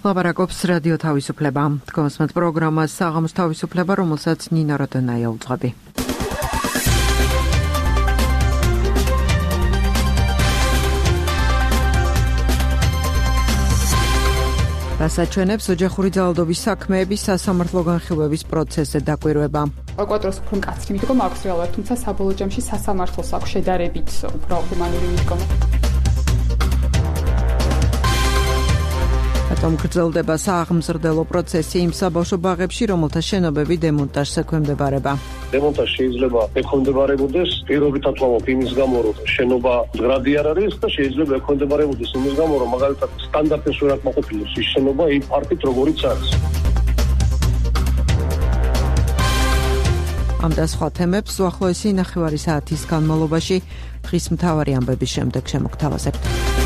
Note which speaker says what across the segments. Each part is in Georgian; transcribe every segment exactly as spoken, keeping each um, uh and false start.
Speaker 1: ლაპარაკობს რადიო თავისუფლება. Დგომსმეთ პროგრამას საღამოს თავისუფლება, რომელსაც ნინა როდონაია უძღვები. დასაჩვენებს ოჯახური ძალადობის საქმეების სასამართლო განხილვების პროცესზე დაკვირვება.
Speaker 2: პროკურატურას უფრო მკაცრი მიდგომა აქვს რეალურად, თუმცა საბოლოო ჯამში სასამართლოს აქვს შედარებით უფრო ჰუმანური მიდგომა. რატომ გრძელდება სააღმზრდელო პროცესი იმ საბავშვო ბაღებში, რომელთა შენობები დემონტაჟს ექვემდებარება?
Speaker 3: დემონტაჟი შეიძლება ექვემდებარებოდეს პირობითად ვამბობ იმის გამო, რომ შენობა მდგრადი არ არის და შეიძლება ექვემდებარებოდეს იმის გამო, რომ მაგალითად სტანდარტის ვერ აკმაყოფილებს ის შენობა იმ პარტით, როგორიც არის.
Speaker 1: ამ და სხვა თემებს უახლოესი ნახევარი საათის განმავლობაში დღის მთავარი ამბების შემდეგ შემოგთავაზებთ.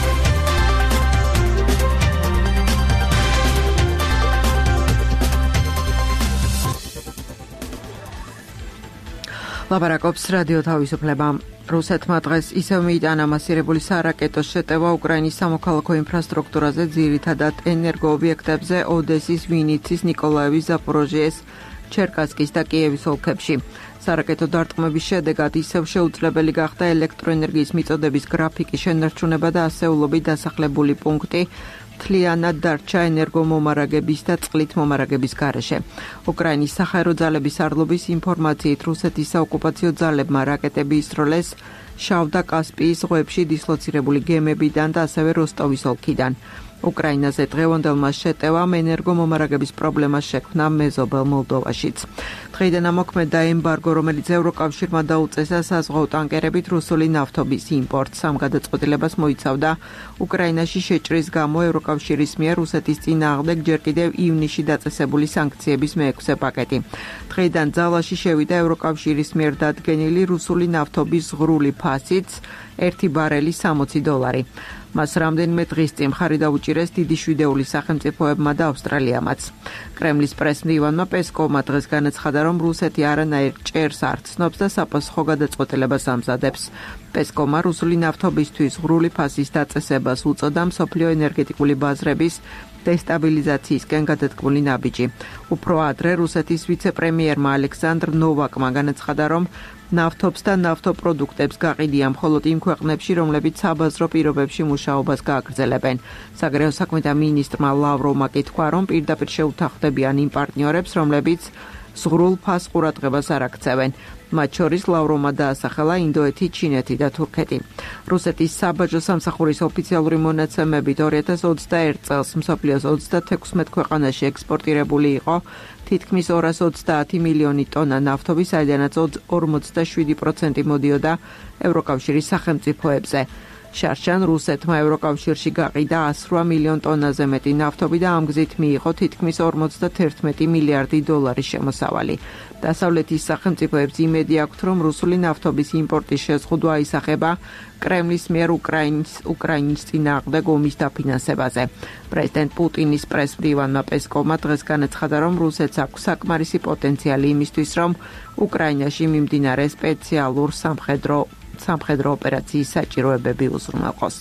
Speaker 1: ლაპარაკობს რადიო თავისუფლება. რუსეთმა დღეს ისევ მიიტანა მასირებული სარაკეტო შეტევა უკრაინის სამოქალაქო ინფრასტრუქტურაზე, ძირითადად ენერგოობიექტებზე ოდესის, ვინიცის, ნიკოლაევის, ზაპოროჟიეს, ჩერკასკის და კიევის ოლქებში. სარაკეტო დარტყმების შედეგად ისევ შეუძლებელი გახდა ელექტროენერგიის მიწოდების გრაფიკის შენარჩუნება და ასეულობით დასახლებული პუნქტი მთლიანად დარჩა ენერგომომარაგების და წყლით მომარაგების გარეშე. უკრაინის საჰაერო ძალების арлობის ინფორმაციით, რუსეთის საოკუპაციო ძალებმა რაკეტები ისროლეს შავ და კასპიის ზღვებში დისლოცირებული გემებიდან და ასევე როსტოვის ოლქიდან. უკრაინაზე დღევანდელმა შეტევამ ენერგომომარაგების პრობლემას შექმნა მეზობელ მოლდოვაშიც. დღეიდან ამოქმედა ემბარგო, რომელიც ევროკავშირმა დაუწესა საზღვაო ტანკერებით რუსული ნავთობის იმპორტს. ამ გადაწყვეტილებას მოიცავდა უკრაინაში შეჭრის გამო ევროკავშირის მიერ რუსეთის წინააღმდეგ ჯერ კიდევ ივნისში დაწესებული სანქციების მეექვსე პაკეტი. დღეიდან ძალაში შევიდა ევროკავშირის მიერ დადგენილი რუსული ნავთობის ზღვრული ფასიც ერთი ბარელი სამოცი დოლარი. მას რამდენიმე დღის წინ მხარი დაუჭირეს დიდი შვიდეული სახელმწიფოებმა და ავსტრალიამაც. კრემლის პრესმდივანმა პესკოვმა დღეს განაცხადა, რომ რუსეთი არანაირ ჭერს არ ცნობს და საფასუხო გადაწყვეტილებას ამზადებს. პესკოვმა რუსული ნავთობისთვის ზღვრული ფასის დაწესებას უწოდა მსოფლიო ენერგეტიკული ბაზრების დესტაბილიზაციისკენ გადადგმული ნაბიჯი. უფრო ადრე რუსეთის ვიცე-პრემიერმა ალექსანდრ ნოვაკმა განაცხადა, რომ ნავთობს და ნავთობპროდუქტებს გაყიდია მხოლოდ იმ ქვეყნებში, რომლებიც საბაზრო პირობებში მუშაობას გააგრძელებენ. საგარეო საქმეთა მინისტრმა ლავროვმა კი თქვა, რომ პირდაპირ შეუთანხმდებიან იმ პარტნიორებს, რომლებიც ზღვრულ ფასს ყურადღებას არ აქცევენ. მათ შორის ლავროვმა დაასახელა ინდოეთი, ჩინეთი და თურქეთი. რუსეთის საბაჟო სამსახურის ოფიციალური მონაცემებით ორი ათას ოცდაერთ წელს მსოფლიოს ოცდათექვსმეტ ქვეყანაში ექსპორტირებული იყო თითქმის ორას ოცდაათი მილიონი ტონა ნავთობი, საიდანაც ორმოცდაშვიდი პროცენტი მოდიოდა ევროკავშირის სახელმწიფოებზე. შარშან რუსეთმა ევროკავშირში გაყიდა ასრვა მილიონ ტონაზე მეტი ნავთობი და ამ გზით მიიღო თითქმის ორმოცდათერთმეტი მილიარდი დოლარის შემოსავალი. დასავლეთის სახელმწიფოებს იმედი აქვთ, რომ რუსული ნავთობის იმპორტის შეზღუდვა ისახება კრემლის მიერ უკრაინის უკრაინის წინააღმდეგ ომის დაფინანსებაზე. პრეზიდენტ პუტინის პრესმდივანმა პესკოვმა დღეს განაცხადა, რომ რუსეთს აქვს საკმარისი პოტენციალი იმისთვის, რომ უკრაინაში მიმდინარე სპეციალურ სამხედრო სამხედრო ოპერაციის საჭიროებები უზრუნველყოს.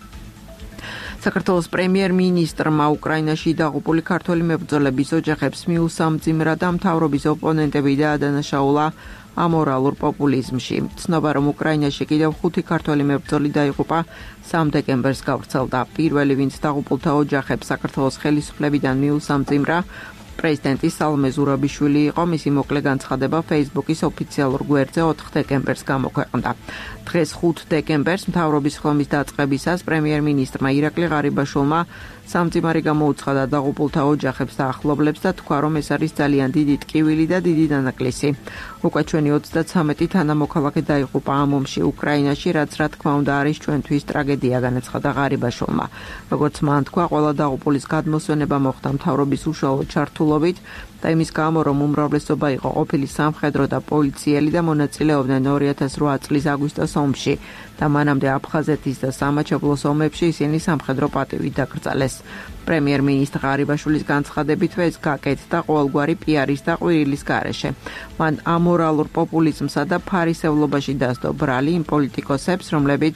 Speaker 1: საქართველოს პრემიერ-მინისტრმა უკრაინაში დაღუპული ქართველი მებრძოლების ოჯახებს მიუსამძიმრა და მთავრობის ოპონენტები დაადანაშაულა ამორალურ პოპულიზმში. ცნობა, რომ უკრაინაში კიდევ ხუთი ქართველი მებრძოლი დაიღუპა, სამ დეკემბერს გავრცელდა. პირველი, ვინც დაღუპულთა ოჯახებს საქართველოს ხელისუფლებიდან მიუსამძიმრა, პრეზიდენტი სალომე ზურაბიშვილი იყო. მისი მოკლე განცხადება Facebook-ის ოფიციალურ გვერდზე ოთხ დეკემბერს გამოქვეყნდა. დღეს ხუთ დეკემბერს მთავრობის ხომის დაწყებისას პრემიერ-მინისტრმა ირაკლი ღარიბაშვილმა სამძიმარი გამოუცხადა დაღუპულთა ოჯახებს და ახლობლებს და თქვა, რომ ეს არის ძალიან დიდი ტკივილი და დიდი დანაკლისი. უკვე ჩვენი ოცდაცამეტი თანამოქალაქე დაიღუპა ამ ომში უკრაინაში, რაც რა თქმა უნდა არის ჩვენთვის ტრაგედია, განაცხადა ღარიბაშვილმა. როგორც მან თქვა, ყველა დაღუპულის გადმოსვენება მოხდა მთავრობის უშუალო ჩართულობით და იმის გამო, რომ უმრავლესობა იყო ყოფილი სამხედრო და პოლიციელი და მონაწილეობდნენ ორი ათას რვა წლის აგვისტოს ომში და მანამდე აფხაზეთის და სამაჩაბლოს ომებში ისინი სამხედრო პატივით დაკრძალეს. პრემიერ-მინისტრ ღარიბაშვილის განცხადებითვე ეს გაკეთდა ყოველგვარი პიარის და ყვირილის გარეშე. მან ამორალურ პოპულიზმსა და ფარისევლობაში დასდო ბრალი იმ პოლიტიკოსებს, რომლებიც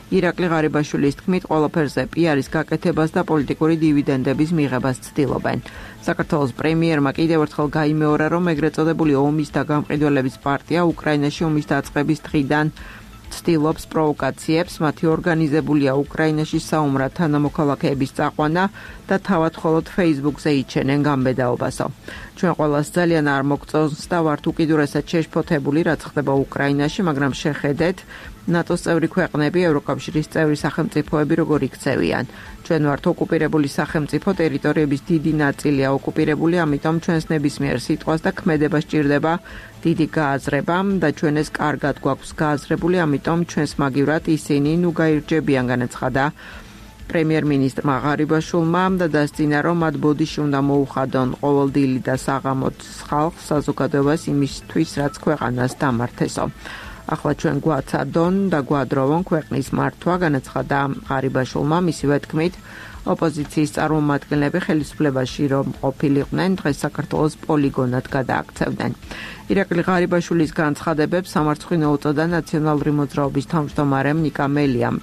Speaker 1: ირაკლი ღარიბაშვილის თქმით, ყველაფერზე პიარის გაკეთებას და პოლიტიკური დივიდენდების მიღებას ცდილობენ. საქართველოს პრემიერმა კიდევ ერთხელ გაიმეორა, რომ ეგრეთ წოდებული ომის და გამყიდველების პარტია უკრაინაში ომის დაწყების დღიდან ცდილობს პროვოკაციებს, მათი ორგანიზებულია უკრაინაში საომრად თანამოქალაქეების წაყვანა და თავად მხოლოდ Facebook-ზე იჩენენ გამბედაობასო. ჩვენ ყველას ძალიან არ მოგწონს და ვართ უკიდურესად შეშფოთებული, რაც ხდება უკრაინაში, მაგრამ შეხედეთ, ნატოს წევრი ქვეყნები, ევროკავშირის წევრი სახელმწიფოები როგორ იქცევიან. ჩვენ ვართ ოკუპირებული სახელმწიფო, ტერიტორიების დიდი ნაწილია ოკუპირებული, ამიტომ ჩვენს ნებისმიერ სიტყვას და ქმედებას სჭირდება დიდი გააზრება და ჩვენ ეს კარგად გვაქვს გააზრებული, ამიტომ ჩვენს მაგივრად ისინი ნუ გაირჯებიან, განაცხადა პრემიერ-მინისტრმა ღარიბაშვილმა და დასძინა, რომ მათ ბოდიში უნდა მოუხადონ ყოველდღიური და საღამოც ხალხს საზოგადოებას იმისთვის, რაც ქვეყანას დამართესო. ახლა ჩვენ გვაცადონ და გვადროვონ ქვეყნის მართვა, განაცხადა ღარიბაშვილმა. მისივე თქმით, ოპოზიციის წარმომადგენლები ხელისუფლებაში რომ ყოფილიყვნენ, დღეს საქართველოს პოლიგონად გადააქცევდნენ. ირაკლი ღარიბაშვილის განცხადებებს სამარცხვინო უწოდა ნაციონალური მოძრაობის თავმჯდომარემ ნიკა მელიამ.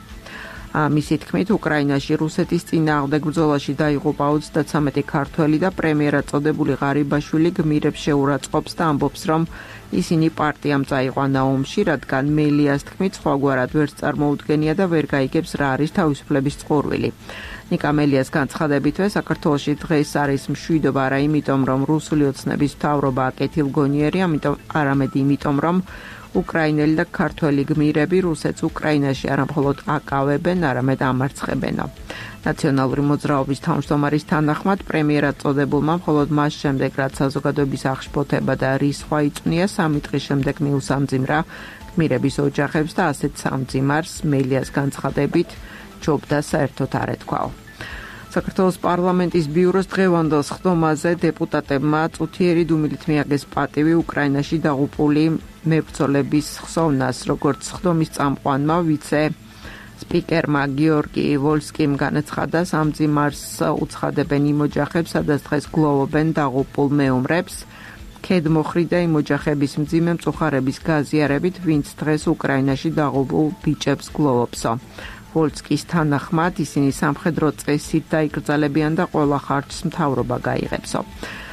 Speaker 1: მისი თქმით, უკრაინაში რუსეთის წინააღმდეგ ბრძოლაში დაიღუპა ოცდათვრამეტი ქართველი და პრემიერად წოდებული ღარიბაშვილი გმირებს შეურაცხყოფს და ამბობს, რომ ისინი პარტიამ წაიყვანა ომში, რადგან მელიას თქმით, სხვაგვარად ვერც წარმოუდგენია და ვერ გაიგებს რა არის თავისუფლების წყურვილი. ნიკა მელიას განცხადებითვე, საქართველოში დღეს არის მშვიდობა არა იმიტომ, რომ რუსული ოცნების მთავრობა კეთილგონიერი, ამიტომ არამედ იმიტომ, რომ უკრაინელი და ქართველი გმირები რუსეთს უკრაინაში არა მხოლოდ აკავებენ, არამედ ამარცხებენო. ნაციონალური მოძრაობის თავმჯდომარის თანახმად, პრემიერად წოდებულმა მხოლოდ მას შემდეგ, რაც საზოგადოების აღშფოთება და რისხვა იწვნია, სამი დღის შემდეგ მიუსამძიმრა გმირების ოჯახებს და ასეთ სამძიმარს მელიას განცხადებით ჯობდა საერთოდ არ ეთქვაო. საქართველოს პარლამენტის ბიუროს დღევანდელ სხდომაზე დეპუტატებმა წუთიერი დუმილით მიაგეს პატივი უკრაინაში დაღუპული მებრძოლების ხსოვნას, როგორც სხდომის წამყვანმა ვიცე სპიკერმა გიორგი ვოლსკიმ განაცხადა, სამძიმარს უცხადებენ იმ ოჯახებს, სადაც დღეს გლოვობენ დაღუპულ მეომრებს, ქედმოხრი და იმ ოჯახების მძიმე მწუხარების გაზიარებით, ვინც დღეს უკრაინაში დაღუპულ ბიჭებს გლოვობსო. ვოლსკის თანახმად ისინი სამხედრო წესით დაიკრძალებიან და ყველა ხარჯს მთავრობა გაიღებსო.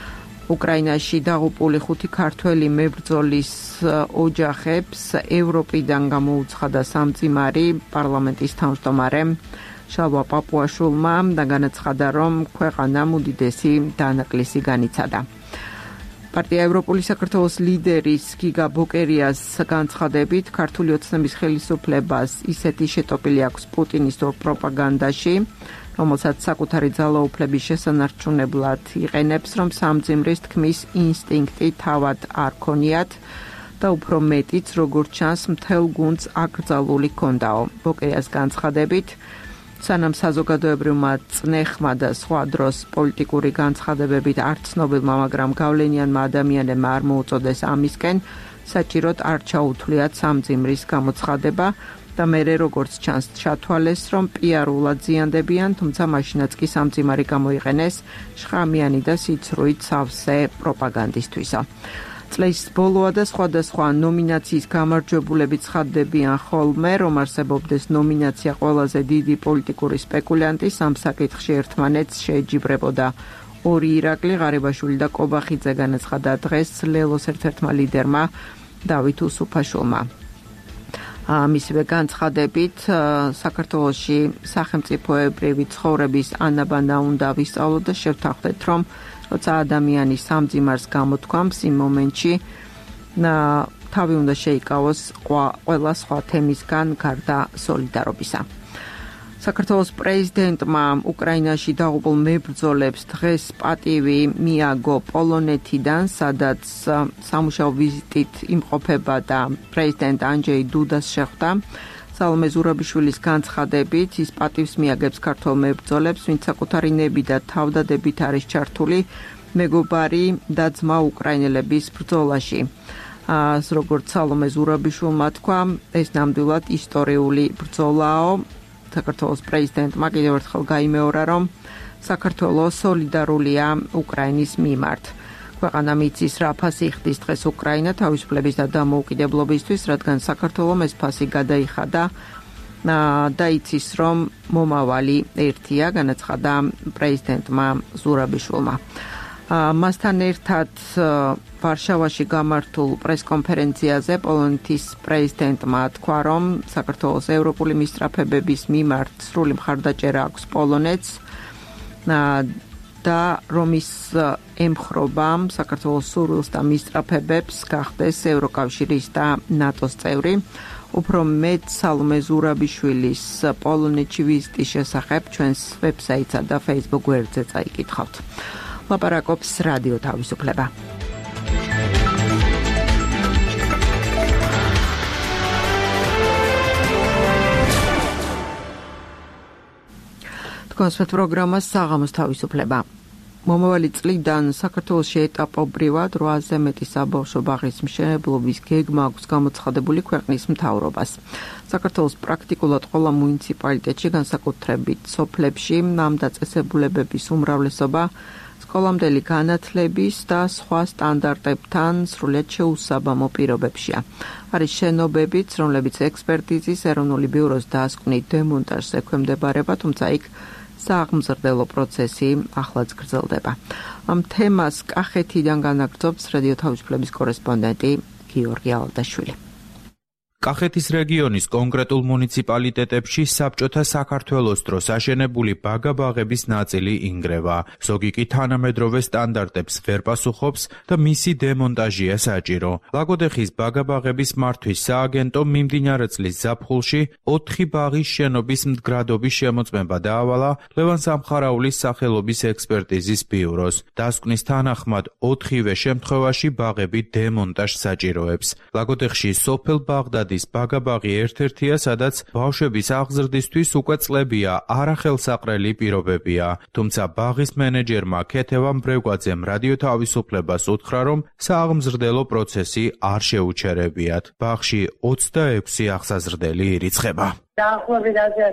Speaker 1: უკრაინაში დაღუპული ხუთი ქართველი მებრძოლის ოჯახებს ევროპიდან გამოუცხადა სამძიმარი პარლამენტის თავმჯდომარემ შალვა პაპუაშვილმა და განაცხადა, რომ ქვეყანამ უდიდესი დანაკლისი განიცადა. პარტია ევროპული საქართველოს ლიდერის გიგა ბოკერიას განცხადებით, ქართული ოცნების ხელისუფლებას ისეთი შეტოპილი აქვს პუტინისტურ პროპაგანდაში, რომელსაც საკუთარი ძალაუფლების შესანარჩუნებლად იყენებს, რომ სამძიმრის თქმის ინსტინქტი თავად არ ქონიათ და უფრო მეტიც, როგორც ჩანს, მთელ გუნდს აკრძალული ჰქონდაო. ბოკერიას განცხადებით, სანამ საზოგადოებრივმა წნეხმა და სხვა დროს პოლიტიკური განცხადებებით არ ცნობილმა, მაგრამ გავლენიანმა ადამიანებმა არ მოუწოდეს ამისკენ, საჭიროდ არ ჩაუთვლიათ სამძიმრის გამოცხადება და მერე როგორც ჩანს ჩათვალეს, რომ პიარულად ზიანდებიან, თუმცა მაშინაც კი სამძიმარი გამოიყენეს შხამიანი და სიცრუით სავსე პროპაგანდისთვისო. წლის ბოლოა და სხვადასხვა ნომინაციის გამარჯვებულები ცხადდებიან ხოლმე, რომ არსებობდეს ნომინაცია ყველაზე დიდი პოლიტიკური სპეკულიანტის, ამ საკითხში ერთმანეთს შეეჯიბრებოდა ორი ირაკლი, ღარიბაშვილი და კობახიძე, განაცხადა დღეს ლელოს ერთ-ერთმა ლიდერმა დავით უსუფაშვილმა. მისივე განცხადებით, საქართველოში სახელმწიფოებრივი ცხოვრების ანაბანა უნდა ვისწავლოთ და შევთანხმდეთ, რომ როცა ადამიანი სამძიმარს გამოთქვამს, იმ მომენტში თავი უნდა შეიკავოს ყველა სხვა თემისგან გარდა სოლიდარობისა. საქართველოს პრეზიდენტმა უკრაინაში დაღუპულ მებრძოლებს დღეს პატივი მიაგო პოლონეთიდან, სადაც სამუშაო ვიზიტით იმყოფება და პრეზიდენტ ანჯეი დუდას შეხვდა. სალომე ზურაბიშვილის განცხადებით, ის პატივს მიაგებს ქართველ მებრძოლებს, ვინც საკუთარი ნები და თავდადებით არის ჩართული მეგობარი და ძმა უკრაინელების ბრძოლაში. როგორც სალომე ზურაბიშვილმა თქვა, ეს ნამდვილად ისტორიული ბრძოლაო. საქართველოს პრეზიდენტმა კიდევ ერთხელ გაიმეორა, რომ საქართველო სოლიდარულია უკრაინის მიმართ. ქვეყანა მიწის რა ფასი იხდის დღეს უკრაინა თავისუფლების და დამოუკიდებლობისთვის, რადგან საქართველომ ეს ფასი გადაიხადა და იცის, რომ მომავალი ერთია, განაცხადა პრეზიდენტმა ზურაბიშვილმა. მასთან ერთად ვარშავაში გამართულ პრესკონფერენციაზე პოლონეთის პრეზიდენტმა თქვა, რომ საქართველოს ევროპული მისწრაფებების მიმართ სრული მხარდაჭერა აქვს პოლონეთს და რომ ის ემხრობა საქართველოს სურვილს და მისწრაფებებს გახდეს ევროკავშირის და ნატოს წევრი. უფრო მეტ სალომე ზურაბიშვილის პოლონეთში ვიზიტის შესახებ ჩვენს ვებსაიტსა და Facebook გვერდზე წაიკითხავთ. ლაპარაკობს რადიო თავისუფლება. თქვენს პროგრამას საღამოს თავისუფლება. მომავალი წლიდან საქართველოში ეტაპობრივად რვაზე მეტი საბავშვო ბაღის მშენებლობის გეგმა აქვს გამოცხადებული ქვეყნის მთავრობას. საქართველოს პრაქტიკულად ყველა მუნიციპალიტეტში, განსაკუთრებით სოფლებში, ამ დაწესებულებების უმრავლესობა სკოლამდელი განათლების და სხვა სტანდარტებთან სრულიად შეუსაბამო პირობებშია. არის შენობებიც, რომლებიც ექსპერტიზის ეროვნული ბიუროს დასკვნით დემონტაჟს ექვემდებარება, თუმცა იქ სააღმზრდელო პროცესი ახლაც გრძელდება. ამ თემას კახეთიდან განაგრძობს რადიო თავისუფლების კორესპონდენტი გიორგი ალდაშვილი.
Speaker 4: კახეთის რეგიონის კონკრეტულ მუნიციპალიტეტებში საბჭოთა საქართველოს დროს აშენებული ბაგა-ბაღების ნაწილი ინგრევა. ზოგი კი თანამედროვე სტანდარტებს ვერ პასუხობს და მისი დემონტაჟია საჭირო. ლაგოდეხის ბაგა-ბაღების მართვის სააგენტომ მიმდინარე წლის ზაფხულში ოთხი ბაღის შენობის მდგრადობის შემოწმება დაავალა ლევან სამხარაულის სახელობის ექსპერტიზის ბიუროს. დასკვნის თანახმად ოთხივე შემთხვევაში ბაღები დემონტაჟს საჭიროებს. ლაგოდეხში სოფელ ბაღდად ბაგა-ბაღი ერთ-ერთია, სადაც ბავშვების აღზრდისთვის უკვე წლებია არახელსაყრელი პირობებია. თუმცა ბაღის მენეჯერმა ქეთევამ ბრევგვაძემ რადიო თავისუფლებას უთხრა, რომ სააღმზრდელო პროცესი არ შეუჩერებიათ. ბაღში ოცდაექვსი აღსაზრდელი ირიცხება.
Speaker 5: დაახლოებით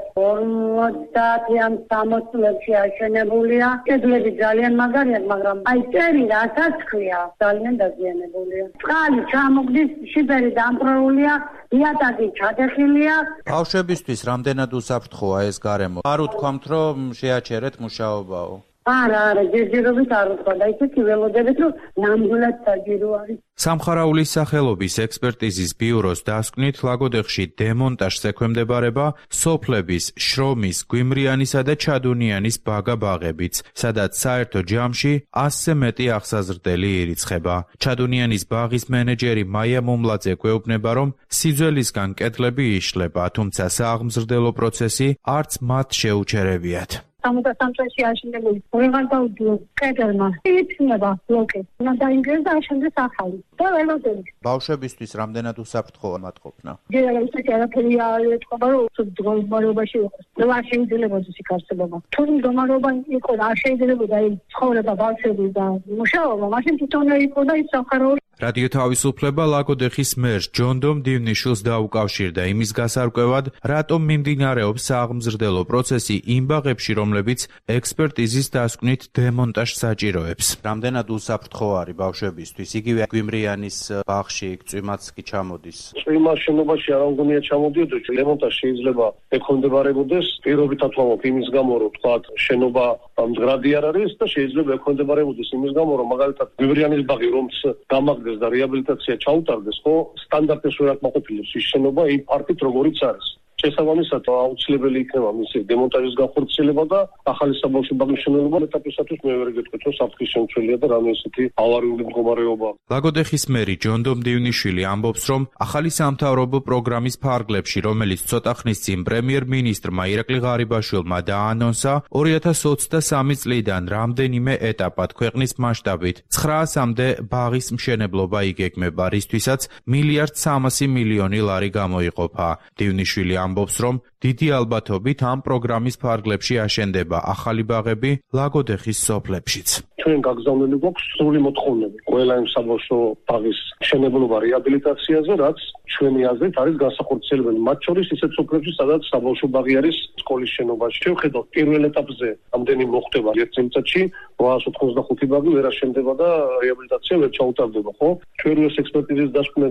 Speaker 5: ორმოცდაათიან სამოცდ წლებში აშენებულია. კედლები ძალიან მაგარია, მაგრამ აი წერი რასაც ქვია, ძალიან დაზიანებულია. წყალი ჩამოგდის, შიფერი დამპროულია, იატაკი ჩადეხილია.
Speaker 4: ბავშვებისთვის რამდენად უსაფრთხოა ეს გარემო? არ უთქვამთ, რომ შეაჩერეთ მუშაობაო.
Speaker 5: არა, არა, ჯერჯერობით არ უთქვა და ისეთი ველოდებით, რომ ნამდვილად საჭირო არის.
Speaker 4: სამხარაულის სახელობის ექსპერტიზის ბიუროს დასკვნით ლაგოდეხში დემონტაჟს ექვემდებარება სოფლების შრომის, გვიმრიანისა და ჩადუნიანის ბაგა-ბაღებიც, სადაც საერთო ჯამში ასზე მეტი აღსაზრდელი ირიცხება. ჩადუნიანის ბაღის მენეჯერი მაია მომლაძე გვეუბნება, რომ სიძველისგან კედლები იშლება, თუმცა სააღმზრდელო პროცესი არც მათ შეუჩერებიათ.
Speaker 5: სამოცდასამ წელში აშენებული ვეღარ დაუდგო კედელმა. იწნება ბლოკი. უნდა დაინგრევს და აშენდეს ახალი. და ველოდებით.
Speaker 4: ბავშვებისთვის რამდენად უსაფრთხოა მათ ყოფნა?
Speaker 5: ჯერ ისეთი არაფერი არ ეთქობა, რომ უცებ მდგომარეობაში იყოს. და არ შეიძლება ის არსებობა. თუ მდგომარეობა იყო და არ შეიძლება და ცხოვრება ბავშვები და მუშაობა, მაშინ თვითონ იყო და ის სამხარაული.
Speaker 4: რადიო თავისუფლება ლაგოდეხის მერს ჯონდომ დივნიშვილს დაუკავშირდა იმის გასარკვევად, რატომ მიმდინარეობს სააღმზრდელო პროცესი იმ ბაღებში, რომლებიც ექსპერტიზის დასკვნით დემონტაჟს საჭიროებს. რამდენად უსაფრთხო არის ბავშვებისთვის? იგივე გვიმრიანის ბაღში წვიმაც კი ჩამოდის.
Speaker 3: წვიმა შენობაში არ უნდა ჩამოდიოდეს, დემონტაჟი შეიძლება ექვემდებარებოდეს. პირობითად ვამბობ იმის გამო, რომ თქვა შენობა მდგრადი არ არის და შეიძლება ექვემდებარებოდეს იმის გამო, რომ მაგალითად გვიმრიანის ბაღი რომც გამაგდეს და რეაბილიტაცია ჩაუტარდეს, ხო, სტანდარტებს ვერ აკმაყოფილებს ის შენობა იმ პარტით როგორიც არის. შესაბამისად აუცილებელი იქნება მისი დემონტაჟის განხორციელება და ახალი საბავშვო ბაღის მშენებლობა ეტაპისათვის მე ვერ გეტყვით, რომ საფრთხის შემცველია და რამე ისეთი ავარიული მდგომარეობა.
Speaker 4: ლაგოდეხის მერი ჯონდომ დივნიშვილი ამბობს, რომ ახალი სამთავრობო პროგრამის ფარგლებში, რომელიც ცოტა ხნის წინ პრემიერ-მინისტრმა ირაკლი ღარიბაშვილმა დაანონსა, ორი ათას ოცდასამი წლიდან რამდენიმე ეტაპად ქვეყნის მასშტაბით ცხრაასამდე ბაღის მშენებლობა იგეგმება, რისთვისაც მილიარდ სამასი მილიონი ლარი გამოიყოფა. დივნიშვილი ამბობს, რომ დიდი ალბათობით ამ პროგრამის ფარგლებში აშენდება ახალი ბაღები ლაგოდეხის სოფლებშიც.
Speaker 3: ჩვენ გაგზავნილი გვაქვს სრული მოთხოვნები ყველა იმ საბავშვო ბაღის მშენებლობა რეაბილიტაციაზე, რაც ჩვენი აზრით არის განსახორციელებელი. მათ შორის ისეთ სოფლებში, სადაც საბავშვო ბაღი არის სკოლის შენობაში. შევხედოთ პირველ ეტაპზე ამდენი მოხდება ერთ წელიწადში რვაას ოთხმოცდახუთი ბაღი ვერ აშენდება და რეაბილიტაცია ვერ ჩაუტარდება, ხო? ჩვენ ეს ექსპერტიზის დასკვნები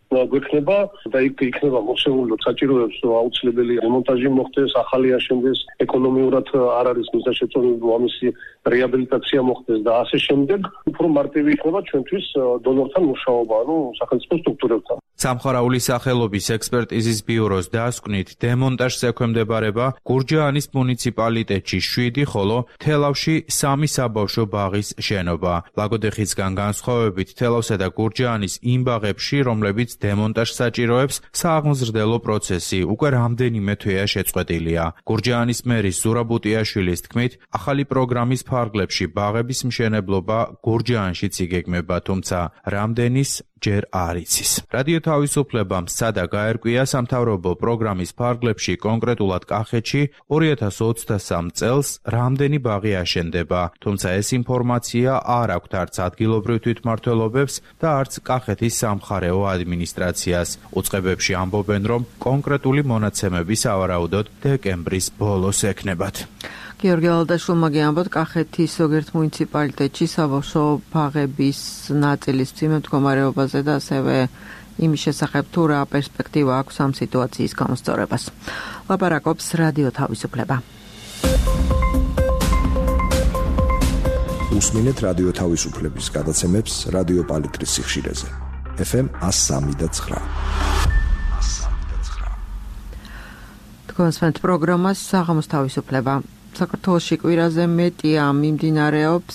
Speaker 3: გვექნება და იქ იქნება მოხსეული საჭიროებს აუცილებელი რემონტაჟი მოხდეს, ახალი აშენდეს, ეკონომიურად არ არის მიზანშეწონილი ამისი რეაბილიტაცია მოხდეს და ასე შემდეგ. უფრო მარტივი იქნება ჩვენთვის დონორთან მუშაობა, ანუ სახელმწიფო სტრუქტურებთან.
Speaker 4: სამხარაულის სახელობის ექსპერტიზის ბიუროს დასკვნით, დემონტაჟს ექვემდებარება გურჯაანის მუნიციპალიტეტში შვიდი, ხოლო თელავში სამი საბავშვო ბაღის შენობა. ლაგოდეხისგან განსხვავებით, თელავსა და გურჯაანის იმ ბაღებში, რომლებიც დემონტაჟს საჭიროებს, სააღმზრდელო პროცესი უკვე რამდენიმე თვეა შეწყვეტილია. გურჯაანის მერის ზურაბუტიაშვილის თქმით, ახალი პროგრამის ფარგლებში ბაღების მშენებლობა გურჯაანშიც იგეგმება, თუმცა რამდენის ჯერ არ იცის. რადიო თავისუფლებამ სცადა გაერკვია სამთავრობო პროგრამის ფარგლებში, კონკრეტულად კახეთში ორი ათას ოცდასამ წელს რამდენი ბაღი აშენდება, თუმცა ეს ინფორმაცია არ აქვთ არც ადგილობრივ თვითმმართველობებს და არც კახეთის სამხარეო ადმინისტრაციას. უწყებებში ამბობენ, რომ კონკრეტული მონაცემები სავარაუდოდ დეკემბრის ბოლოს ექნებათ.
Speaker 1: გიორგი ალდაშვილმა გიამბოთ, კახეთის ზოგიერთ მუნიციპალიტეტში საბავშვო ბაღების ნაწილის მძიმე მდგომარეობაზე და ასევე იმის შესახებ თუ რა პერსპექტივა აქვს ამ სიტუაციის გამოსწორებას. ლაპარაკობს რადიო თავისუფლება.
Speaker 6: უსმინეთ რადიო თავისუფლების გადაცემებს რადიო პალიტრის სიხშირეზე. ეფ ემ εκατო სამი და ცხრა.
Speaker 1: თქვენს პროგრამას საღამოს თავისუფლება. საქართველოში კვირაზე მეტია მიმდინარეობს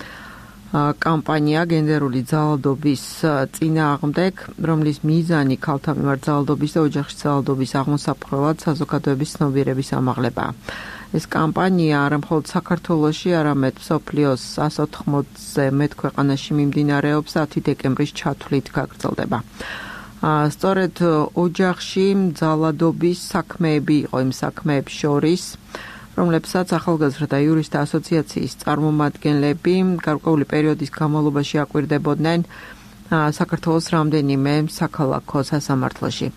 Speaker 1: კამპანია გენდერული ძალადობის წინააღმდეგ, რომლის მიზანი ქალთა მიმართ ძალადობის და ოჯახში ძალადობის აღმოსაფხვრელად საზოგადოების ცნობიერების ამაღლებაა. ეს კამპანია არა მხოლოდ საქართველოში, არამედ მსოფლიოს εκατო ოთხმოცზე მეტ ქვეყანაში მიმდინარეობს და ათი დეკემბრის ჩათვლით გაგრძელდება. სწორედ ოჯახში ძალადობის საქმეები იყო იმ საქმეებს შორის, რომლებსაც ახალგაზრდა იურისტთა ასოციაციის წარმომადგენლები გარკვეული პერიოდის განმავლობაში აკვირდებოდნენ საქართველოს რამდენიმე საქალაქო სასამართლოში.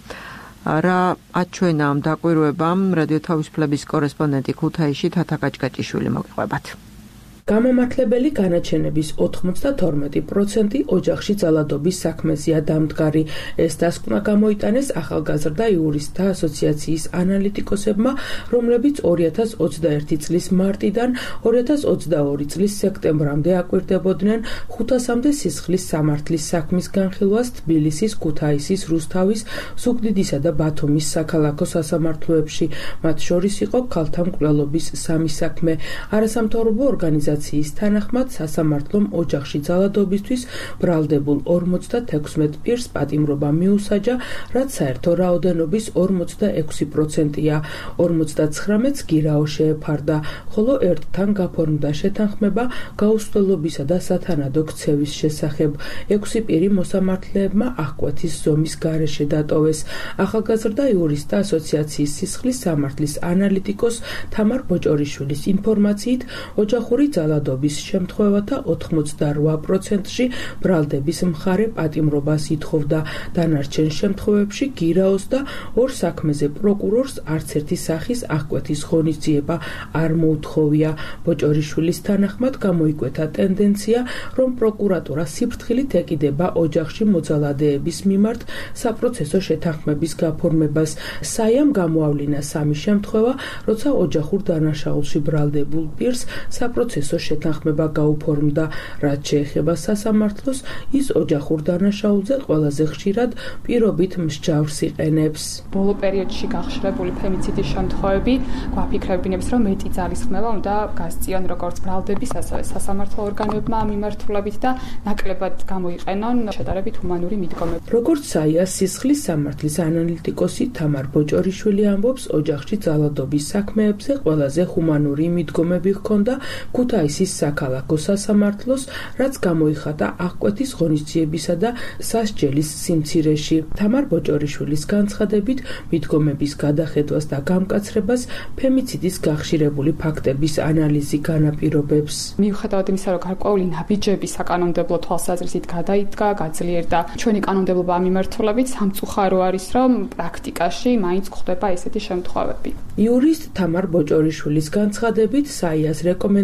Speaker 1: რა აჩვენა ამ დაკვირვებამ, რადიო თავისუფლების კორესპონდენტი ქუთაისში თათა კაჭკაჭიშვილი მოგიყვებათ.
Speaker 7: გამომართლებელი განაჩენების ოცდათორმეტი პროცენტი ოჯახში ძალადობის საქმეზეა დამდგარი. ეს დასკვნა გამოიტანეს ახალგაზრდა იურისტთა ასოციაციის ანალიტიკოსებმა, რომლებიც ორი ათას ოცდაერთი წლის მარტიდან ორი ათას ოცდაორი წლის სექტემბრამდე აკვირდებოდნენ ხუთასამდე სისხლის სამართლის საქმის განხილვას თბილისის, ქუთაისის, რუსთავის, ზუგდიდისა და ბათუმის საქალაქო სასამართლოებში. მათ შორის იყო ქალთა მკვლელობის სამი საქმე. არასამთავრობო ორგანიზაციის თანახმად სასამართლომ ოჯახში ძალადობისთვის ბრალდებულ ორმოცდათექვსმეტ პირს პატიმრობა მიუსაჯა, რაც საერთო რაოდენობის ორმოცდაექვსი პროცენტია. ორმოცდაცხრამეტს გირაო შეეფარდა, ხოლო ერთთან გაფორმდა შეთანხმება გაუსვლელობისა და სათანადო ქცევის შესახებ. ექვსი პირი მოსამართლეებმა აღკვეთის ზომის გარეშე დატოვეს. ახალგაზრდა იურისტთა ასოციაციის სისხლის სამართლის ანალიტიკოს თამარ ბოჭორიშვილის ინფორმაციით, ოჯახური ძალადობის შემთხვევათა ოთხმოცდარვა პროცენტში ბრალდების მხარე პატიმრობას ითხოვდა. დანარჩენ შემთხვევებში გირაოს და ორ საქმეზე პროკურორს არც ერთი სახის აღკვეთის ღონისძიება არ მოუთხოვია. ბოჭორიშვილის თანახმად გამოიკვეთა ტენდენცია, რომ პროკურატურა სიფრთხილით ეკიდება ოჯახში მოძალადეების მიმართ საპროცესო შეთანხმების გაფორმებას. საიამ გამოავლინა სამი შემთხვევა, როცა ოჯახურ დანაშაულში ბრალდებულ პირს საპროცესო შეთანხმება გაუფორმდა. რაც შეეხება სასამართლოს, ის ოჯახურ დანაშაულზე ყველაზე ხშირად პირობით მსჯავრს იყენებს.
Speaker 2: ბოლო პერიოდში გახსრებული ფემიციდის შემთხვევები გვაფიქრებინებს, რომ მეტი ძალისხმევა უნდა გასწიონ როგორც ბრალდების, ასევე სასამართლო ორგანოებმა ამ მიმართულებით და ნაკლებად გამოიყენონ შედარებით ჰუმანური მიდგომები. როგორც საიას სისხლის სამართლის ანალიტიკოსი თამარ ბოჭორიშვილი ამბობს, ოჯახში ძალადობის საქმეებზე ყველაზე ჰუმანური მიდგომები ჰქონდა ქუთაისის საქალაქო სასამართლოს, რაც გამოიხატა აღკვეთის ღონისძიებისა და სასჯელის სიმცირეში. თამარ ბოჭორიშვილის განცხადებით, მიდგომების გადახედვას და გამკაცრებას ფემიციდის გახშირებული ფაქტების ანალიზი განაპირობებს. მიუხედავად იმისა, რომ გარკვეული ნაბიჯები საკანონმდებლო თვალსაზრისით გადაიდგა, გაძლიერდა ჩვენი კანონმდებლობა ამ მიმართულებით, სამწუხარო არის, რომ პრაქტიკაში მაინც გვხვდება ესეთი შემთხვევები.
Speaker 7: იურისტ თამარ ბოჭორიშვილის განცხადებით, საიას რეკომენდაციები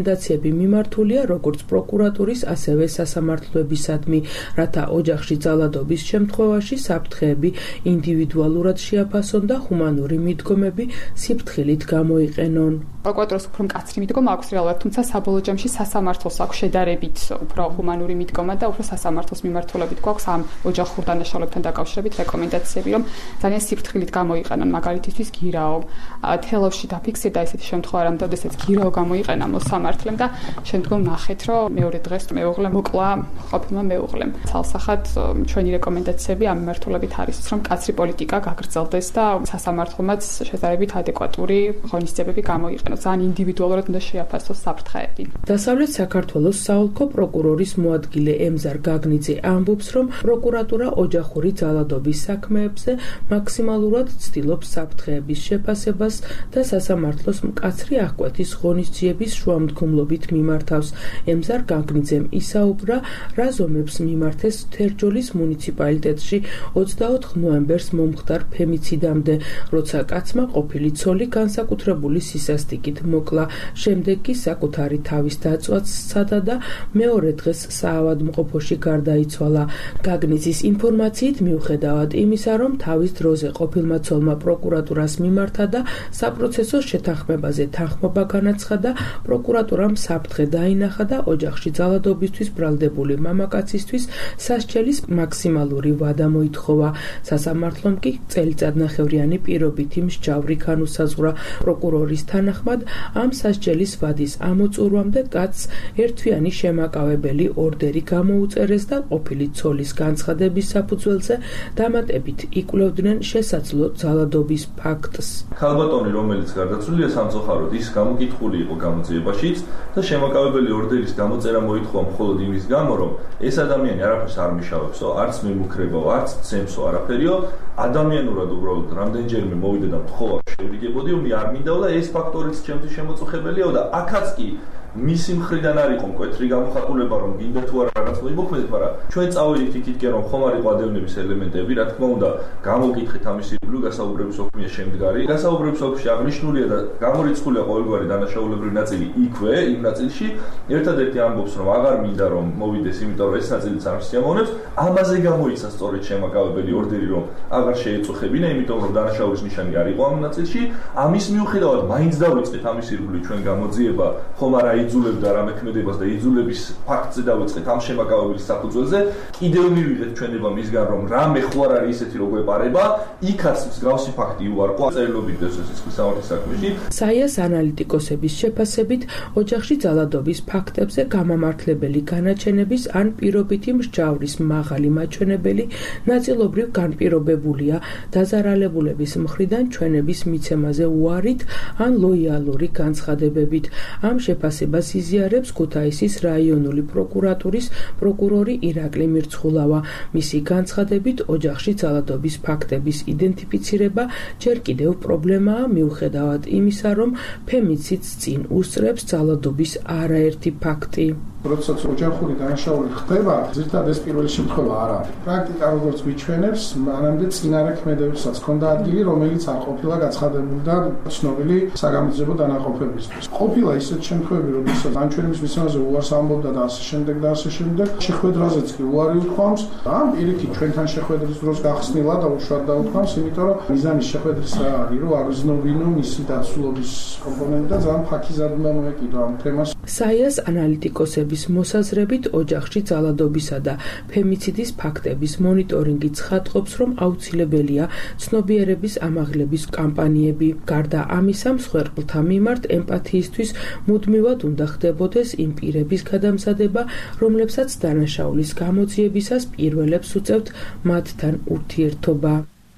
Speaker 7: პროცესები მიმართულია როგორც პროკურატურის, ასევე სასამართლოებისადმი, რათა ოჯახში ძალადობის შემთხვევაში საფრთხეები ინდივიდუალურად შეაფასონ და ჰუმანური მიდგომები სიფრთხილით გამოიყენონ.
Speaker 2: პროკურატურას უფრო მკაცრი მიდგომა აქვს რეალურად, თუმცა საბოლოო ჯამში სასამართლოს აქვს შედარებით უფრო ჰუმანური მიდგომა და უფრო სასამართლოს მიმართულებით გვაქვს ამ ოჯახურ დანაშაულებთან დაკავშირებით რეკომენდაციები, რომ ძალიან სიფრთხილით გამოიყენონ, მაგალითისთვის გირაო. თელავში დაფიქსირდა ესეთი შემთხვევა, რომ როდესაც გირაო გამოიყენა მოსამართლემ და შემდგომ ნახეთ, რომ მეორე დღეს მეუღლე მოკლა ყოფილმა მეუღლემ. ცალსახად ჩვენი რეკომენდაციები ამ მიმართულებით არის, რომ კაცრი პოლიტიკა გაგრძელდეს და სასამართლომაც შედარებით ადეკვატური ღონისძიებები გამოიყენოს. ძალიან ინდივიდუალურად უნდა შეაფასოს საფრთხეები.
Speaker 7: დასავლეთ საქართველოს საოლქო პროკურორის მოადგილე ემზარ გაგნიძე ამბობს, რომ პროკურატურა ოჯახური ძალადობის საქმეებზე მაქსიმალურად ცდილობს საფრთხეების შეფასებას და სასამართლოს მკაცრი აღკვეთის ღონისძიების შუამდგომლობით მიმართავს. ემზარ გაგნიძემ ისაუბრა, რა ზომებს მიმართეს თერჯოლის მუნიციპალიტეტში ოცდაოთხ ნოემბერს მომხდარ ფემიციდამდე, როცა კაცმა ყოფილი ცოლი განსაკუთრებული სისასტიკით მოკლა, შემდეგ კი საკუთარი თავის დაწვაც სცადა და მეორე დღეს საავადმყოფოში გარდაიცვალა. გაგნიძის ინფორმაციით მიუხედავად იმისა, რომ თავის დროზე ყოფილმა ცოლმა პროკურატურას მიმართა და საპროცესო შეთანხმებაზე თანხმობა განაცხადა, პროკურატურამ საფრთხე დაინახა და ოჯახში ძალადობისთვის ბრალდებული მამაკაცისთვის სასჯელის მაქსიმალური ვადა მოითხოვა. სასამართლომ კი წელიწადნახევრიანი პირობითი მსჯავრი განუსაზღვრა. პროკურორის თანახმად, ამ სასჯელის ვადის ამოწურვამდე კაცს ერთთვიანი შემაკავებელი ორდერი გამოუწერეს და ყოფილი ცოლის განცხადების საფუძველზე დამატებით იკვლევდნენ შესაძლო ძალადობის ფაქტს.
Speaker 8: ქალბატონი, რომელიც გარდაცვლილია სამწუხაროდ, ის გამოკითხული იყო გამოძიებაშიც და შემაკავებელი ორდერის გამოწერა მოითხოვა მხოლოდ იმის გამო, რომ ეს ადამიანი არაფერს არ მიშავებსო, არც მემუქრებაო, არც ცემსო, არაფერიო, ადამიანურად უბრალოდ რამდენჯერმე მოვიდა და მთხოვა შევიგებოდიო, მე არ მინდაო და ეს ფაქტორიც ჩემთვის შემოწუხებელიაო და აქაც კი მისი მხრიდან არ იყო მკვეთრი გამოხატულება, რომ გინდა თუ არა რაღაც მოიმოქმედეთ, მაგრამ ჩვენ წავედით იქითკენ, რომ ხომ არ იყო ადევნების ელემენტები, რა თქმა უნდა, გამოგითხეთ ამის ირგვლივ გასაუბრების ოფმია შემდგარი. გასაუბრების ოფში აღნიშნულია და გამორიცხულია ყოველგვარი დანაშაულებრივი ნაწილი იქვე, იმ ნაწილში. ერთადერთი ამბობს, რომ აღარ მინდა რომ მოვიდეს, იმიტომ რომ ეს ნაწილიც არ სიამოვნებს. ამაზე გამოიცა სწორედ შემაკავებელი ორდერი, რომ აღარ შეეწუხებინა, იმიტომ რომ დანაშაულის ნიშანი არ იყო ამ ნაწილში. ამის მიუხედავად, მაინც დავიწყეთ ამის ირგვლივ ჩვენ გამოძიება, ხომ არა იძულებდა რამე ქმედებას და იძულების ფაქტზე დავიწყეთ ამ შემაკავების საფუძველზე. კიდევ მივიღეთ ჩვენება მისგან, რომ რამე ხო არ არის ისეთი როგორ ეპარება, იქაც მსგავსი ფაქტი უარყო წერილობით სისხლის სამართლის საქმეში.
Speaker 7: საიას ანალიტიკოსების შეფასებით, ოჯახში ძალადობის ფაქტებზე გამამართლებელი განაჩენების ან პირობითი მსჯავრის მაღალი მაჩვენებელი ნაწილობრივ განპირობებულია დაზარალებულების მხრიდან ჩვენების მიცემაზე უარით ან ლოიალური განცხადებებით. ამ შეფასებას იზიარებს ქუთაისის რაიონული პროკურატურის პროკურორი ირაკლი მირცხულავა. მისი განცხადებით, ოჯახში ძალადობის ფაქტების იდენტიფიცირება ჯერ კიდევ პრობლემაა, მიუხედავად იმისა, რომ ფემიციდს წინ უსწრებს ძალადობის არაერთი ფაქტი.
Speaker 9: როდესაც ოჯახური დანაშაული ხდება, ზირთად ეს პირველი შემთხვევა არ არის. პრაქტიკა როგორც ვიჩვენებს, მანამდე წინარე ქმედებისაც ჰქონდა ადგილი, რომელიც არ ყოფილა გაცხადებული და ცნობილი საგამოძიებო დანაყოფებისთვის. ყოფილა ისეთ შემთხვევები, როდესაც ან ჩვენების მისამაზე უარს ამბობდა და ასე შემდეგ და ასე შემდეგ, შეხვედრაზეც კი უარი უთქვამს. ამ პირიქით ჩვენთან შეხვედრის დროს გახსნილა და უშუალოდ დაუთქვამს, იმიტომ რომ მიზანი შეხვედრის რა არის, რომ აღზნობინო მისი დაცულობის კომპონენტი და ძალიან ფაქიზად უნდა მოეკიდო ამ თემას.
Speaker 7: საიას ანალიტიკოსების მოსაზრებით, ოჯახში ძალადობისა და ფემიციდის ფაქტების მონიტორინგი ცხადყოფს, რომ აუცილებელია ცნობიერების ამაღლების კამპანიები. გარდა ამისა, მსხვერპლთა მიმართ ემპათიისთვის მუდმივად უნდა ხდებოდეს იმ პირების გადამზადება, რომლებსაც დანაშაულის გამოძიებისას პირველებს უწევთ მათთან ურთიერთობა.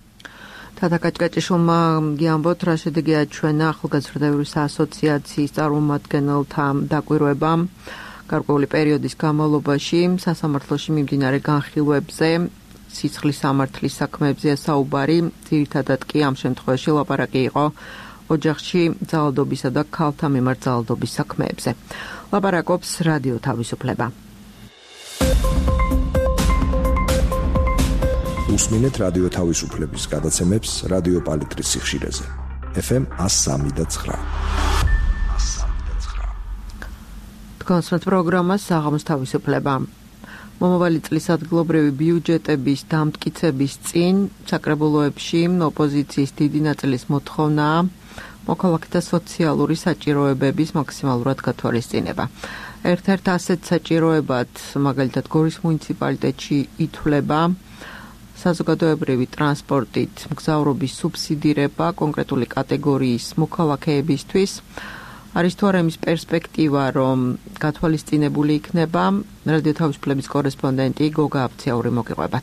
Speaker 1: თათაკაჭკაჭიშვილმა გიამბოთ, რა შედეგი აჩვენა ახალგაზრდების ასოციაციის წარმომადგენელთა დაკვირვებამ გარკვეული პერიოდის განმავლობაში სასამართლოში მიმდინარე განხილვებზე, სისხლის სამართლის საქმეებზეა საუბარი, ძირითადად კი ამ შემთხვევაში ლაპარაკი იყო ოჯახში ძალადობისა და ქალთა მიმართ ძალადობის საქმეებზე. ლაპარაკობს რადიო თავისუფლება.
Speaker 6: უსმინეთ რადიო თავისუფლების გადაცემებს რადიო პალიტრის სიხშირეზე. ეფ ემ one oh three და nine.
Speaker 1: თქვენს პროგრამას საღამოს თავისუფლება. მომავალი წლის ადგილობრივი ბიუჯეტების დამტკიცების წინ საკრებულოებში ოპოზიციის დიდი ნაწილის მოთხოვნაა მოქალაქეთა სოციალური საჭიროებების მაქსიმალურად გათვალისწინება. ერთ-ერთ ასეთ საჭიროებად, მაგალითად გორის მუნიციპალიტეტში ითვლება საზოგადოებრივი ტრანსპორტით მგზავრობის სუბსიდირება კონკრეტული კატეგორიის მოქალაქეებისთვის. არის თუ არა იმის პერსპექტივა, რომ გათვალისწინებული იქნება, რადიო თავისუფლების კორესპონდენტი გოგა აფციაური მოგიყვებათ.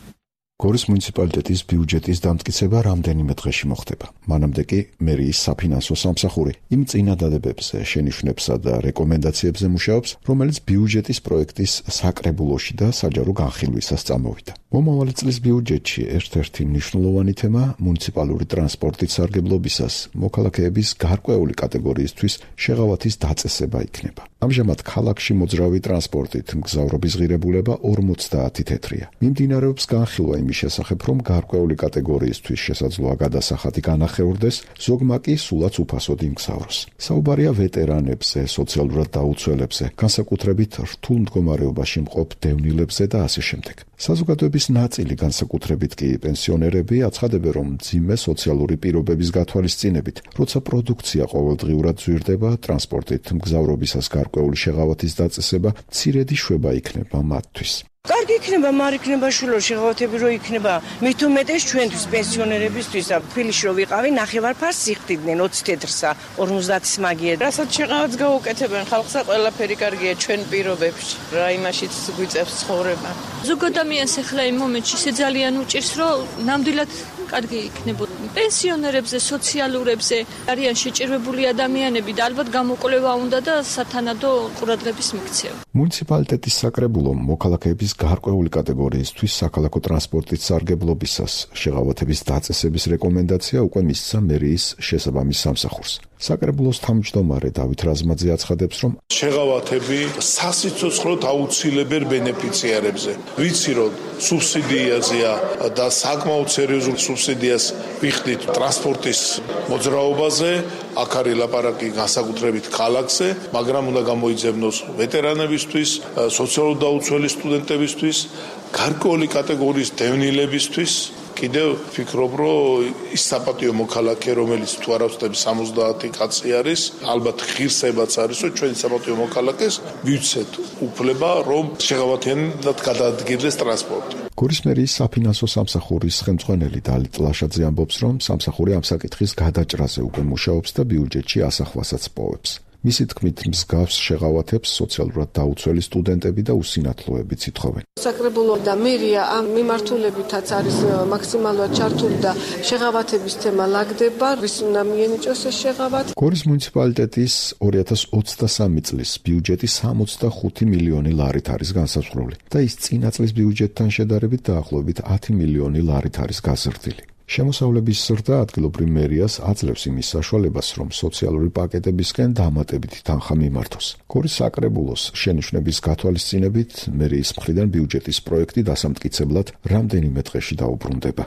Speaker 6: გორის მუნიციპალიტეტის ბიუჯეტის დამტკიცება რამდენიმე დღეში მოხდება. მანამდე კი მერიის საფინანსო სამსახური იმ წინადადებებზე, შენიშვნებსა და რეკომენდაციებზე მუშაობს, რომელიც ბიუჯეტის პროექტის საკრებულოში და საჯარო განხილვისას წამოვიდა. მომავალი წლის ბიუჯეტში ერთ-ერთი მნიშვნელოვანი თემა მუნიციპალური ტრანსპორტით სარგებლობისას მოქალაქეების გარკვეული კატეგორიისთვის შეღავათის დაწესება იქნება. ამჟამად ქალაქში მოძრავი ტრანსპორტით მგზავრობის ღირებულება ორმოცდაათი თეთრია. მიმდინარეობს განხილვა იმის შესახებ, რომ გარკვეული კატეგორიისთვის შესაძლოა გადასახადი განახევრდეს, ზოგმა კი სულაც უფასოდ იმგზავროს. საუბარია ვეტერანებზე, სოციალურად დაუცველებზე, განსაკუთრებით რთულ მდგომარეობაში მყოფ დევნილებზე და ასე შემდეგ. საზოგადოების ნაწილი, განსაკუთრებით კი პენსიონერები, აცხადებენ, რომ მძიმე სოციალური პირობების გათვალისწინებით, როცა პროდუქცია ყოველდღიურად ზვირდება, ტრანსპორტით მგზავრობისას გარკვეული შეღავათის დაწესება მცირედი შვება იქნება მათთვის.
Speaker 10: კარგი იქნება, მარ იქნება შულო შეღავათები რო იქნება. მით უმეტეს ჩვენთვის პენსიონერებისთვის თბილისში რო ვიყავი, ნახევარფარს სიხდიდნენ ოცი თეთრსა, ორმოცდაათის მაგიერ.
Speaker 11: რასაც შეღავათს გაუკეთებენ ხალხსა, ყველაფერი კარგია ჩვენ პირობებში. რა იმაშიც გვიწევს ცხოვრება.
Speaker 12: ზოგ ადამიანს ახლა იმ მომენტში ისე ძალიან უჭირს, რომ ნამდვილად კარგი იქნებოდა. პენსიონერებზე, სოციალურებზე არიან შეჭირვებული ადამიანები და ალბათ გამოკვლევა უნდა და სათანადო ყურადღების მიქცევა.
Speaker 6: მუნიციპალიტეტის საკრებულომ მოქალაქეების გარკვეული კატეგორიისთვის საქალაქო ტრანსპორტით სარგებლობისას შეღავათების დაწესების რეკომენდაცია უკვე მისცა მერიის შესაბამის სამსახურს. საკრებულოს თავმჯდომარე დავით რაზმაძე აცხადებს, რომ
Speaker 13: შეღავათები სასიცოცხლოდ აუცილებელ ბენეფიციარებზე. ვიცი, რომ სუბსიდიაზეა და საკმაოდ სერიოზულ სუბსიდიას ვიხდით ტრანსპორტის მოძრაობაზე, აქ არის ლაპარაკი განსაკუთრებით ქალაქზე, მაგრამ უნდა გამოიძებნოს ვეტერანებისთვის, სოციალურად დაუცველი სტუდენტებისთვის, გარკვეული კატეგორიის დევნილებისთვის. კიდევ ვფიქრობ, რომ ის საპატიო მოქალაქე, რომელიც თუ არ ავწდები სამოცდაათი კაცი არის, ალბათ ღირსებაც არის, რომ ჩვენი საპატიო მოქალაქეს მივცეთ უფლება, რომ შეღავათიანად გადაადგილდეს ტრანსპორტი.
Speaker 6: გორის მერიის საფინანსო სამსახურის ხელმძღვანელი დალით ლაშაძე ამბობს, რომ სამსახური ამ საკითხის გადაჭრაზე უკვე მუშაობს და ბიუჯეტში ასახვასაც პოვებს. მისი თქმით, მსგავს შეღავათებს სოციალურად დაუცველი სტუდენტები და უსინათლოებიც ითხოვენ.
Speaker 11: საკრებულო და მერია ამ მიმართულებითაც არის მაქსიმალურად ჩართული და შეღავათების თემა ლაგდება, ვის უნდა მიენიჭოს ეს შეღავათი.
Speaker 6: გორის მუნიციპალიტეტის ორი ათას ოცდასამი წლის ბიუჯეტი სამოცდახუთი მილიონი ლარით არის განსაზღვრული და ის წინა წლის ბიუჯეტთან შედარებით დაახლოებით ათი მილიონი ლარით არის გაზრდილი. შემოსავლების ზრდა ადგილობრივ მერიას აძლევს იმის საშუალებას, რომ სოციალური პაკეტებისკენ დამატებითი თანხა მიმართოს. გორის საკრებულოს შენიშვნების გათვალისწინებით მერიის მხრიდან ბიუჯეტის პროექტი დასამტკიცებლად რამდენიმე დღეში დაუბრუნდება.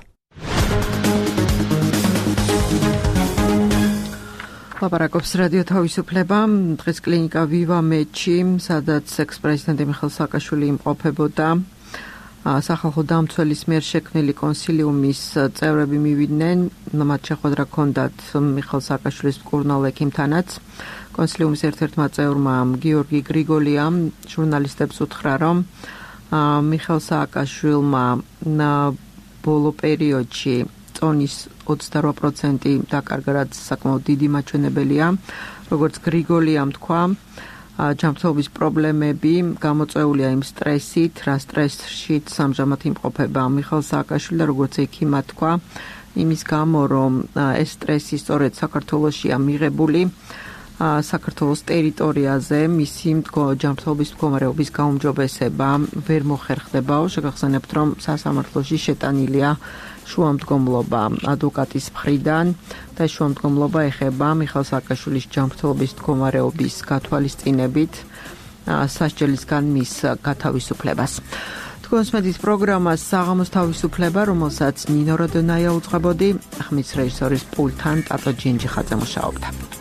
Speaker 1: ლაპარაკობს რადიო თავისუფლება. დღეს კლინიკა ვივა მედში, სადაც ექს-პრეზიდენტი მიხეილ სააკაშვილი იმყოფებოდა. სახალხო დამცველის მიერ შექმნილი კონსილიუმის წევრები მივიდნენ, მათ შეხვედრა ჰქონდათ მიხეილ სააკაშვილის მკურნალ ექიმთანაც. კონსილიუმის ერთ-ერთმა წევრმა გიორგი გრიგოლიამ ჟურნალისტებს უთხრა, რომ მიხეილ სააკაშვილმა ბოლო პერიოდში წონის ოცდარვა პროცენტი დაკარგა, რაც საკმაოდ დიდი მაჩვენებელია. როგორც გრიგოლიამ თქვა, ჯანმრთელობის პრობლემები გამოწვეულია იმ სტრესით, რა სტრესშიც ამჟამად იმყოფება მიხეილ სააკაშვილი და როგორც ექიმმა თქვა, იმის გამო, რომ ეს სტრესი სწორედ საქართველოშია მიღებული, საქართველოს ტერიტორიაზე მისი ჯანმრთელობის მდგომარეობის გაუმჯობესება ვერ მოხერხდებაო. შეგახსენებთ, რომ სასამართლოში შეტანილია შუამდგომლობა ადვოკატის მხრიდან და შუამდგომლობა ეხება მიხეილ სააკაშვილის ჯანმრთელობის მდგომარეობის გათვალისწინებით სასჯელისგან მის გათავისუფლებას. თქვენს მედიის პროგრამას საღამოს თავისუფლება, რომელსაც ნინო როდონაია უძღვებოდი, ხმის რეჟისორის პულტთან ტატო ჯინჯიხაძე მუშაობდა.